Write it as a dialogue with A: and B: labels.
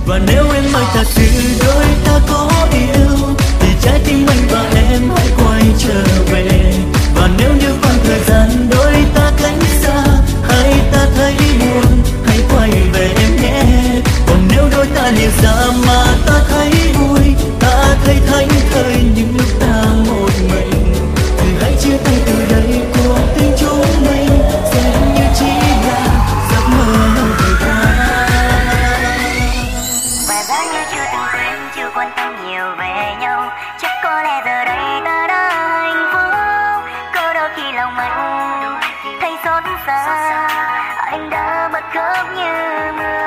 A: Và nếu em ơi thật sự đôi ta có yêu thì trái tim anh và em hãy quay trở về. Và nếu như khoảng thời gian đôi ta cách xa hay ta thấy buồn hãy quay về em nhé. Còn nếu đôi ta lìa xa mà ta thấy vui, ta thấy thánh thơi những lúc ta một mình, thì hãy chia tay từ đây, cuộc tình chúng mình xem như chỉ là giấc mơ thời gian.
B: Và giá như chưa từng quên, chưa quan tâm nhiều về nhau, chắc có lẽ giờ đây ta đã hạnh phúc. Có đôi khi lòng anh thấy xót xa, anh đã bật khóc như mưa.